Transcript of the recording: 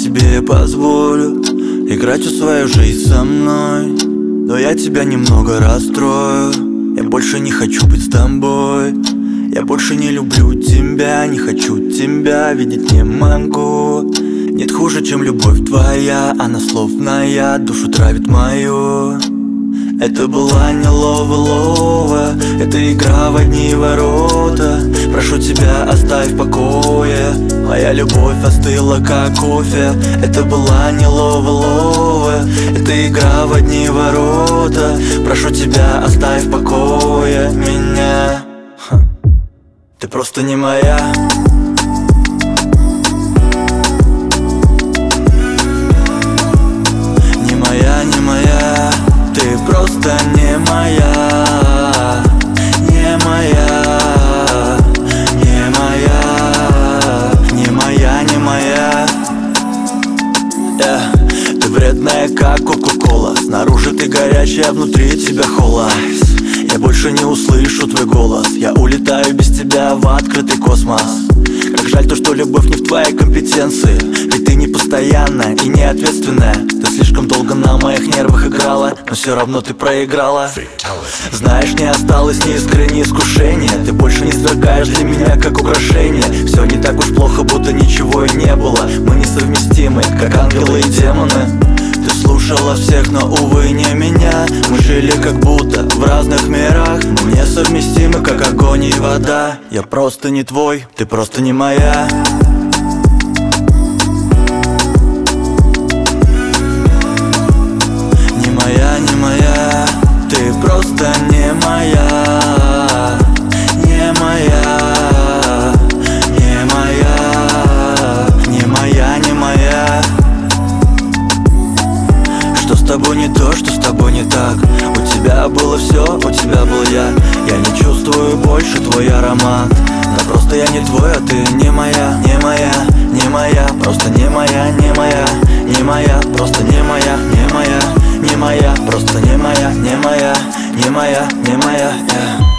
тебе позволю играть всю свою жизнь со мной, но я тебя немного расстрою. Я больше не хочу быть с тобой. Я больше не люблю тебя, не хочу тебя видеть не могу. Нет хуже, чем любовь твоя, она словная, душу травит мою. Это была не лова, это игра в одни ворота. Прошу тебя, оставь в покое, моя любовь остыла, как кофе. Это была не лова, это игра в одни ворота. Прошу тебя, оставь в покое меня. Ты просто не моя. Не моя, не моя. Ты просто не моя. Не моя. Не моя. Не моя, не моя. Ты вредная, как кока-кола. Снаружи ты горячая, внутри тебя холод. Я больше не услышу твой голос. Я улетаю без тебя в открытый космос. Как жаль то, что любовь не в твоей компетенции. Ведь ты не постоянная и не ответственная. Ты слишком долго на моих нервах играла, но все равно ты проиграла. Знаешь, не осталось ни искры, ни искушения. Ты больше не сверкаешь для меня, как украшение. Все не так уж плохо, будто ничего и не было. Мы несовместимы, как ангелы и демоны. Ты слушала всех, но, увы, не меня. Мы жили как будто в разных мирах. Мы несовместимы, как огонь и вода. Я просто не твой, ты просто не моя. Не моя, не моя. Ты просто не моя. Не моя. Не моя. Не моя, не моя. Что с тобой не то, что с тобой не так? У тебя было все, у тебя был я. Я не чувствую больше твой аромат. Но просто я не твой, а ты не моя. Не моя, не моя, просто не моя, не моя. Не моя, просто не моя, не моя. Не моя, просто не моя, не моя. Не моя, не моя, yeah.